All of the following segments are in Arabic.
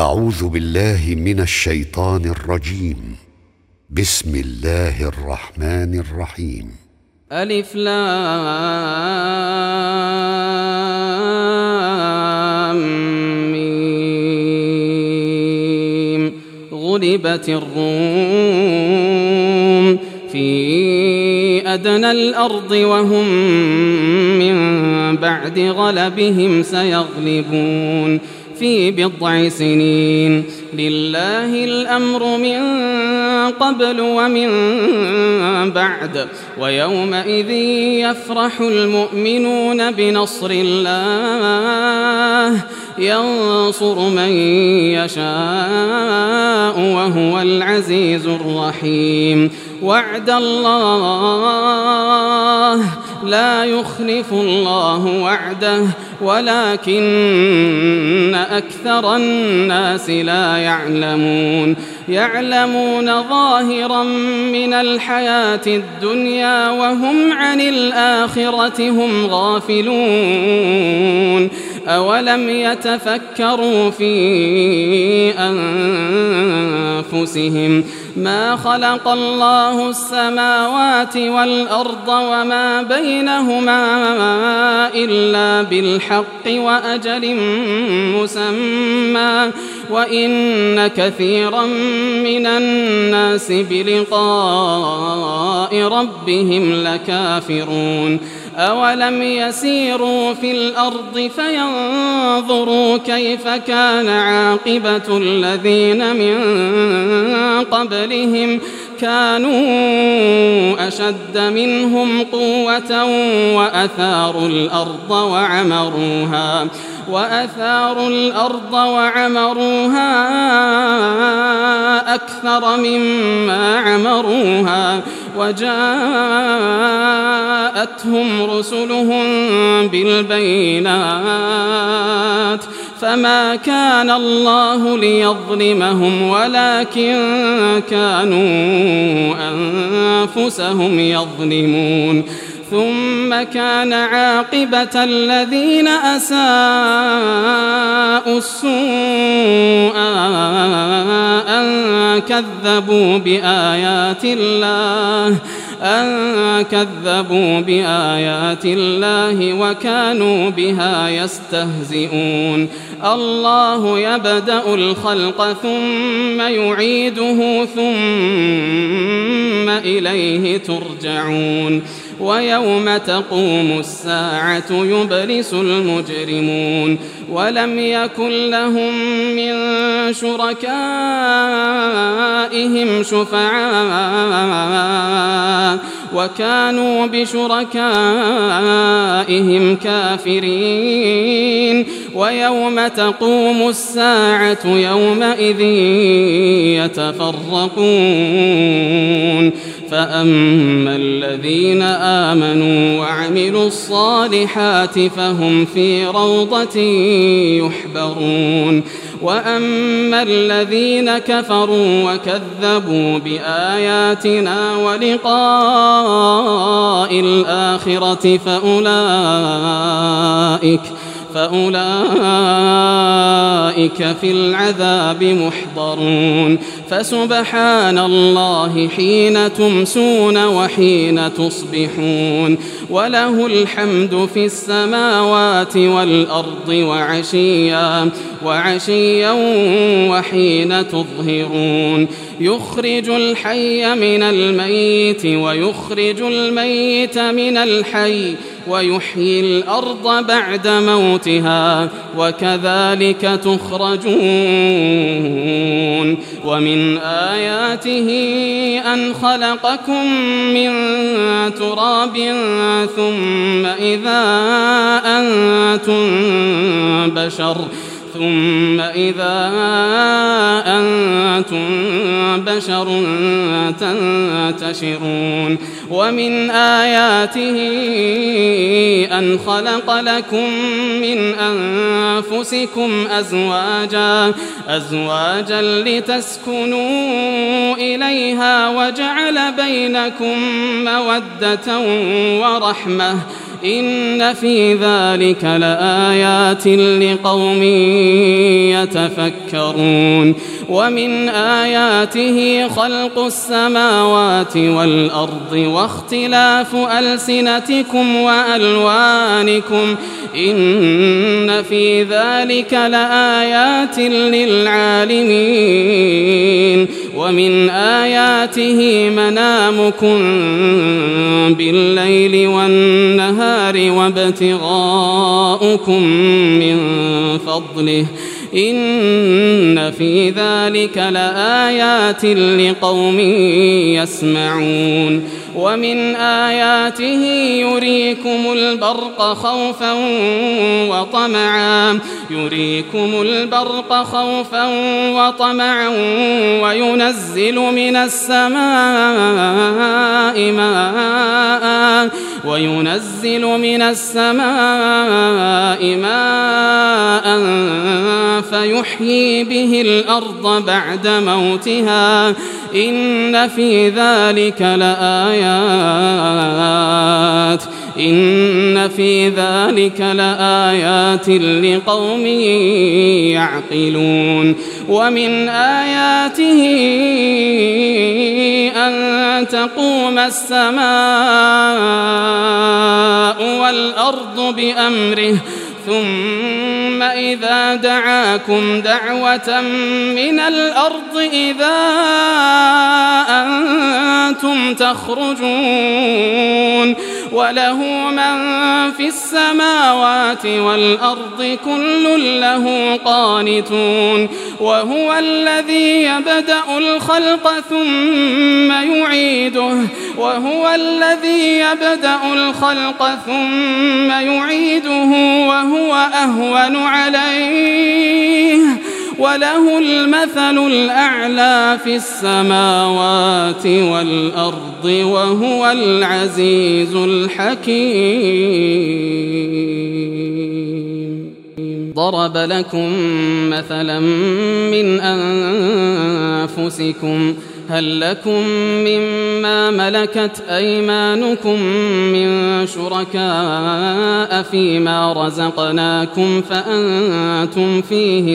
أعوذ بالله من الشيطان الرجيم. بسم الله الرحمن الرحيم. ألف لام ميم. غلبت الروم في أدنى الأرض وهم من بعد غلبهم سيغلبون في بضع سنين. لله الأمر من قبل ومن بعد ويومئذ يفرح المؤمنون بنصر الله ينصر من يشاء وهو العزيز الرحيم. وعد الله لا يخلف الله وعده ولكن أكثر الناس لا يعلمون ظاهرا من الحياة الدنيا وهم عن الآخرة هم غافلون. أولم يتفكروا في أنفسهم ما خلق الله السماوات والأرض وما بينهما إلا بالحق وأجل مسمى وإن كثيرا من الناس بلقاء ربهم لكافرون. أولم يسيروا في الأرض فينظروا كيف كان عاقبة الذين من قبلهم كانوا أشد منهم قوة وأثاروا الأرض وعمروها أكثر مما عمروها وجاءتهم رسلهم بالبينات فما كان الله ليظلمهم ولكن كانوا أنفسهم يظلمون. ثم كان عاقبة الذين أساءوا السوء أن كذبوا بآيات الله وكانوا بها يستهزئون. الله يبدأ الخلق ثم يعيده ثم إليه ترجعون. ويوم تقوم الساعة يبلس المجرمون ولم يكن لهم من شركائهم شفعاء وكانوا بشركائهم كافرين. ويوم تقوم الساعة يومئذ يتفرقون فأما الذين آمنوا وعملوا الصالحات فهم في روضة يحبرون. وأما الذين كفروا وكذبوا بآياتنا ولقاء الآخرة فأولئك في العذاب محضرون. فسبحان الله حين تمسون وحين تصبحون وله الحمد في السماوات والأرض وعشيا وحين تظهرون. يخرج الحي من الميت ويخرج الميت من الحي ويحيي الأرض بعد موتها وكذلك تخرجون. ومن آياته أن خلقكم من تراب ثم إذا أنتم بشر تنتشرون. ومن آياته أن خلق لكم من أنفسكم أزواجا لتسكنوا إليها وجعل بينكم مودة ورحمة إن في ذلك لآيات لقوم يتفكرون ومن آياته خلق السماوات والأرض واختلاف ألسنتكم وألوانكم إن في ذلك لآيات للعالمين ومن آياته منامكم بالليل والنهار وابتغاؤكم من فضله إن في ذلك لآيات لقوم يسمعون ومن آياته يريكم البرق خوفا وطمعا وينزل من السماء ماء فيحيي به الأرض بعد موتها إن في ذلك لآيات لقوم يعقلون ومن آياته أن تقوم السماء والأرض بأمره ثم إذا دعاكم دعوة من الأرض إذا أنتم تخرجون وله من في السماوات والأرض كل له قانتون وهو الذي يبدأ الخلق ثم يعيده وهو أهون عليه وله المثل الأعلى في السماوات والأرض وهو العزيز الحكيم. ضرب لكم مثلا من أنفسكم هل لكم مما ملكت أيمانكم من شركاء فيما رزقناكم فأنتم فيه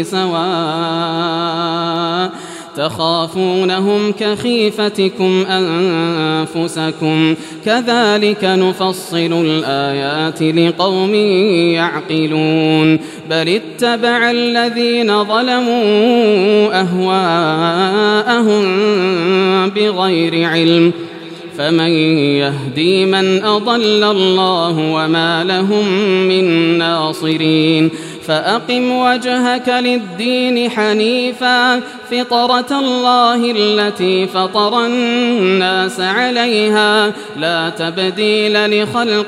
سواء تخافونهم كخيفتكم أنفسكم كذلك نفصل الآيات لقوم يعقلون بل اتبع الذين ظلموا أهواءهم بغير علم فمن يهدي من أضل الله وما لهم من ناصرين فأقم وجهك للدين حنيفا فطرة الله التي فطر الناس عليها لا تبديل لخلق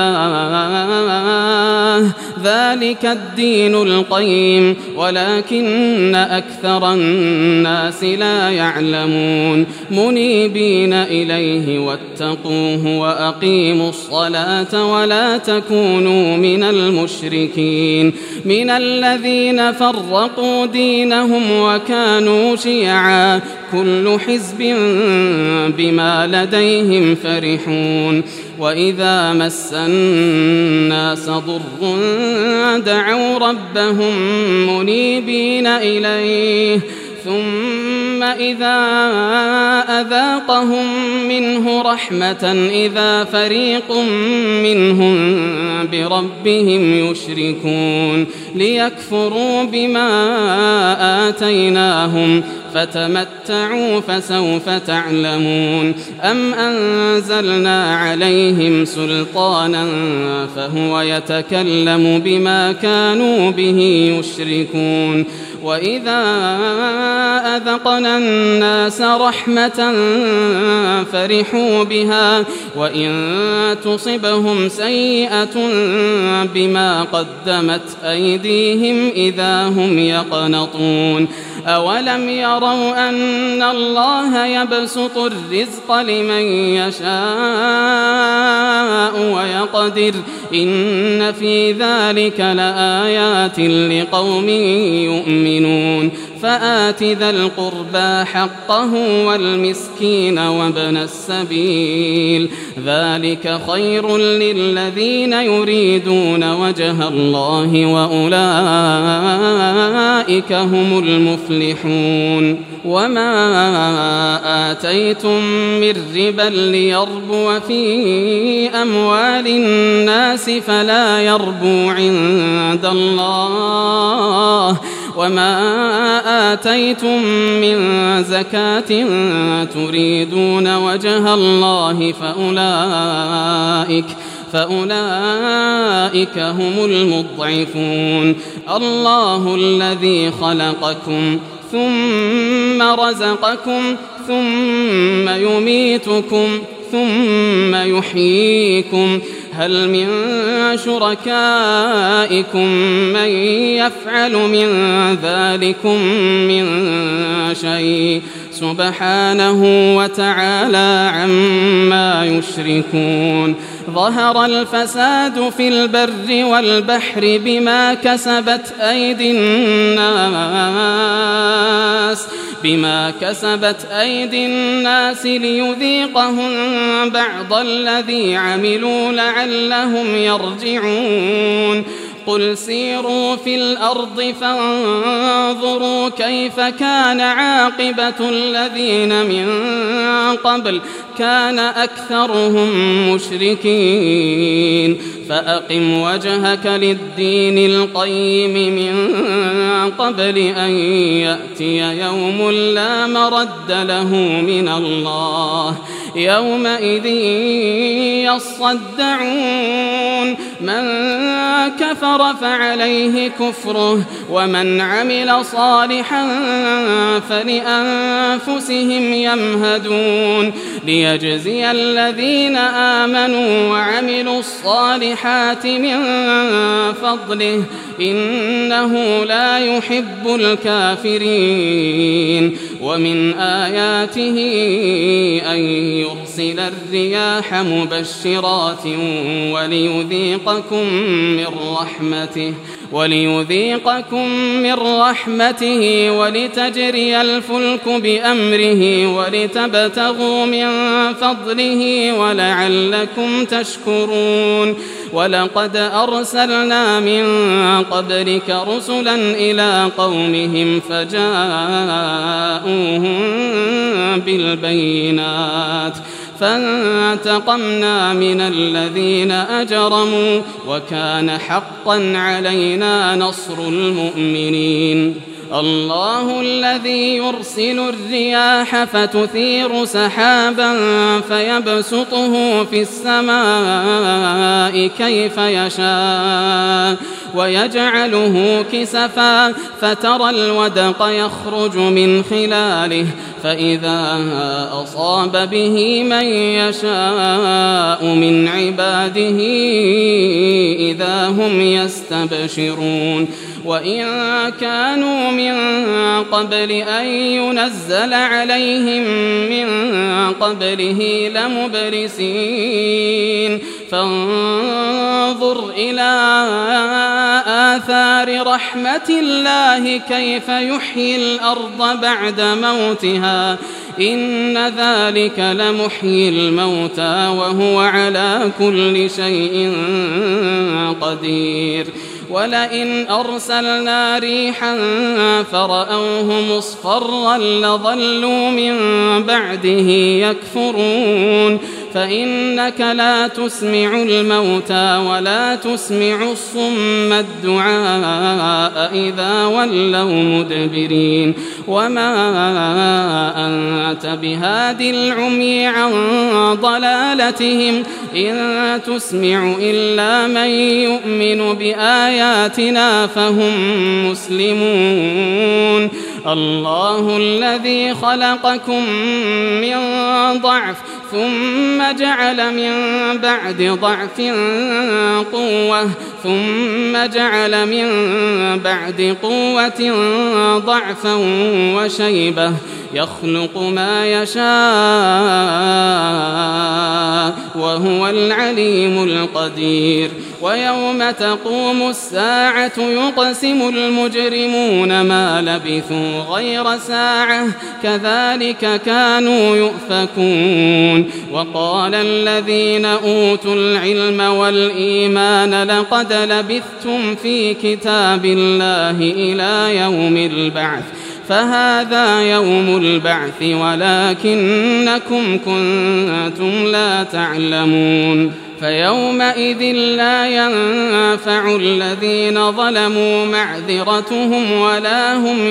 الله ذلك الدين القيم ولكن أكثر الناس لا يعلمون منيبين إليه واتقوه وأقيموا الصلاة ولا تكونوا من المشركين من الذين فرقوا دينهم وكانوا شيعا كل حزب بما لديهم فرحون وإذا مس الناس ضر دعوا ربهم منيبين إليه ثم إذا أذاقهم منه رحمة إذا فريق منهم بربهم يشركون ليكفروا بما آتيناهم فتمتعوا فسوف تعلمون أم أنزلنا عليهم سلطانا فهو يتكلم بما كانوا به يشركون وإذا أذقنا الناس رحمة فرحوا بها وإن تصبهم سيئة بما قدمت أيديهم إذا هم يقنطون أولم يروا أن الله يبسط الرزق لمن يشاء ويقدر إن في ذلك لآيات لقوم يؤمنون يؤمنون فآت ذا القربى حقه والمسكين وابن السبيل ذلك خير للذين يريدون وجه الله وأولئك هم المفلحون وما آتيتم من ربا ليربو في أموال الناس فلا يربو عند الله وما آتيتم من زكاة تريدون وجه الله فأولئك هم المضعفون الله الذي خلقكم ثم رزقكم ثم يميتكم ثم يحييكم هل من شركائكم من يفعل من ذلكم من شيء سبحانه وتعالى عما يشركون ظهر الفساد في البر والبحر بما كسبت أيدي الناس ليذيقهم بعض الذي عملوا لعلهم يرجعون قل سيروا في الأرض فانظروا كيف كان عاقبة الذين من قبل كان أكثرهم مشركين فأقم وجهك للدين القيم من قبل أن يأتي يوم لا مرد له من الله يومئذ يصدعون من كفر فعليه كفره ومن عمل صالحا فلأنفسهم يمهدون ليجزي الذين آمنوا وعملوا الصالحات من فضله إنه لا يحب الكافرين ومن آياته أن يرسل الرياح مبشرات وليذيقكم من رحمته ولتجري الفلك بأمره ولتبتغوا من فضله ولعلكم تشكرون ولقد أرسلنا من قبلك رسلا إلى قومهم فجاءوهم بالبينات فانتقمنا من الذين أجرموا وكان حقا علينا نصر المؤمنين الله الذي يرسل الرياح فتثير سحابا فيبسطه في السماء كيف يشاء ويجعله كسفا فترى الودق يخرج من خلاله فإذا أصاب به من يشاء من عباده إذا هم يستبشرون وإن كانوا من قبل أن ينزل عليهم من قبله لمبلسين فانظر إلى آثار رحمة الله كيف يحيي الأرض بعد موتها إن ذلك لمحيي الموتى وهو على كل شيء قدير ولئن أرسلنا ريحا فرأوه مصفرا لظلوا من بعده يكفرون فإنك لا تسمع الموتى ولا تسمع الصم الدعاء إذا ولوا مدبرين وما أنت بهاد العمي عن ضلالتهم إن تسمع إلا من يؤمن بآياتنا فهم مسلمون الله الذي خلقكم من ضعف ثم جعل من بعد ضعف قوة ثم جعل من بعد قوة ضعفا وشيبة يخلق ما يشاء وهو العليم القدير ويوم تقوم الساعة يقسم المجرمون ما لبثوا غير ساعة كذلك كانوا يؤفكون وقال الذين أوتوا العلم والإيمان لقد لبثتم في كتاب الله إلى يوم البعث فهذا يوم البعث ولكنكم كنتم لا تعلمون فيومئذ لا ينفع الذين ظلموا معذرتهم ولا هم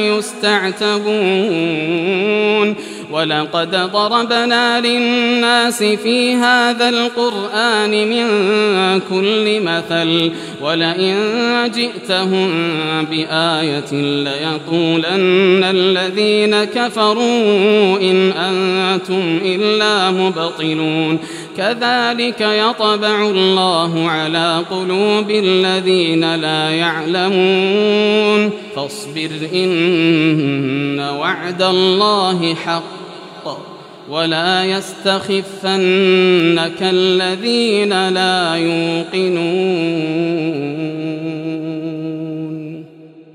يستعتبون ولقد ضربنا للناس في هذا القرآن من كل مثل ولئن جئتهم بآية ليقولن الذين كفروا إن أنتم إلا مبطلون كذلك يطبع الله على قلوب الذين لا يعلمون فاصبر إن وعد الله حق ولا يستخفنك الذين لا يوقنون